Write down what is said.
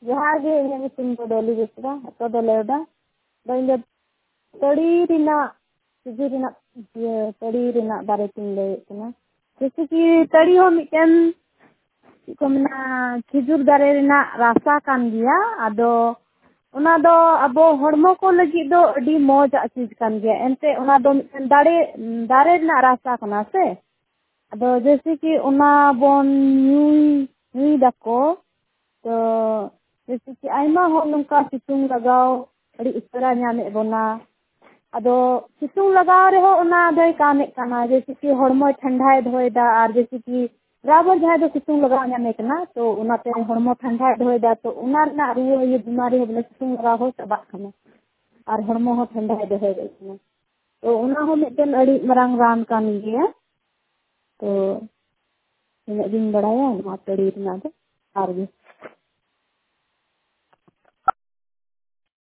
ᱡᱚᱦᱟᱨ ᱜᱮ ᱤᱧᱟᱹᱜ ᱧᱩᱛᱩᱢ ᱫᱚ ᱰᱚᱞᱤ ᱵᱮᱥᱨᱟ ᱟᱛᱳ ᱫᱚ ᱞᱮᱣᱰᱟ ᱟᱫᱚ ᱤᱧ ᱫᱚ ᱛᱟᱹᱲᱤ ᱨᱮᱱᱟᱜ ᱥᱤᱡᱤ ᱨᱮᱱᱟᱜ ᱛᱟᱹᱲᱤ ᱨᱮᱱᱟᱜ ᱵᱟᱨᱮ ᱛᱤᱧ ᱞᱟᱹᱭᱮᱫ ᱠᱟᱱᱟ ᱡᱮᱭᱥᱮ ᱠᱤ ᱛᱟᱹᱲᱤ ᱦᱚᱸ ᱢᱤᱫᱴᱮᱱ ᱪᱮᱫ ᱠᱚ ᱢᱮᱱᱟ ᱠᱷᱤᱡᱩᱨ ᱫᱟᱨᱮ ᱨᱮᱱᱟᱜ ᱨᱟᱥᱟ ᱠᱟᱱ ᱜᱮᱭᱟ ᱟᱫᱚ ᱚᱱᱟ ᱫᱚ ᱟᱵᱚ ᱦᱚᱲᱢᱚ ᱠᱚ ᱞᱟᱹᱜᱤᱫ ᱫᱚ ᱟᱹᱰᱤ ᱢᱚᱡᱽᱟᱜ ᱪᱤᱡᱽ ᱠᱟᱱ ᱜᱮᱭᱟ ᱮᱱᱛᱮᱫ ᱚᱱᱟ ᱫᱚ ᱢᱤᱫᱴᱮᱱ ᱫᱟᱨᱮ ᱨᱮᱱᱟᱜ ᱨᱟᱥᱟ ᱠᱟᱱᱟ ᱥᱮ ᱟᱫᱚ ᱡᱮᱭᱥᱮ ᱠᱤ ᱚᱱᱟ ᱵᱚᱱ ᱧᱩᱭ ᱫᱟᱠᱚ ᱛᱚ ᱡᱮᱭᱥᱮ ᱠᱤ ᱟᱭᱢᱟ ᱦᱚᱲ ᱱᱚᱝᱠᱟ ᱥᱤᱛᱩᱝ ᱞᱟᱜᱟᱣ ᱟᱹᱰᱤ ᱩᱥᱟᱹᱨᱟ ᱧᱟᱢᱮᱫ ᱵᱚᱱᱟ ᱟᱫᱚ ᱥᱤᱛᱩᱝ ᱞᱟᱜᱟᱣ ᱨᱮᱦᱚᱸ ᱚᱱᱟ ᱫᱚᱭ ᱠᱟᱢᱮᱫ ᱠᱟᱱᱟ ᱡᱮᱭᱥᱮ ᱠᱤ ᱦᱚᱲᱢᱚᱭ ᱴᱷᱟᱱᱰᱟᱭ ᱫᱚᱦᱚᱭᱮᱫᱟ ᱟᱨ ᱡᱮᱭᱥᱮ ᱠꯤ ᱵᱚᱨᱟᱵᱚᱨ ᱡᱟᱦᱟᱸᱭ ᱫᱚ ᱥᱤᱛᱩᱝ ᱞᱟᱜᱟᱣ ᱧᱟᱢᱮ ᱠᱟᱱᱟ ᱛᱚ ᱚᱱᱟᱛᱮ ᱦᱚᱲᱢᱚ ᱴᱷᱟᱱᱰᱟᱭ ᱫᱚᱦᱚᱭᱮᱫᱟ ᱛᱚ ᱚᱱᱟ ᱨᱮᱱᱟᱜ ᱨᱩᱣᱟᱹ ᱵᱤᱢᱟᱨᱤ ᱦᱚᱸ ᱵᱚᱞᱮ ᱥᱤᱛᱩᱝ ᱞᱟᱜᱟᱣ ᱦᱚᱸ ᱪᱟᱵᱟᱜ ᱠᱟᱱᱟ ᱟᱨ ᱦᱚᱲᱢᱚ ᱦᱚᱸ ᱴᱷᱟᱱᱰᱟᱭ ᱫᱚᱦᱚᱭᱮᱫ ᱠᱟᱱᱟ ᱛᱚ ᱚᱱᱟ ᱦᱚᱸ ᱢᱤᱫᱴᱮᱱ ᱟᱹᱰᱤ ᱢᱟᱨᱟᱝ ᱨᱟᱱ ᱠᱟᱱ ᱜᱮᱭᱟ ᱛᱚ ᱤᱱᱟᱹᱜ ᱜᱤᱧ ᱵᱟᱲᱟᱭᱟ ᱱᱚᱣᱟ ᱛᱟᱹᱲᱤ ᱨᱮᱱᱟᱜ ᱫᱚ ᱟᱨ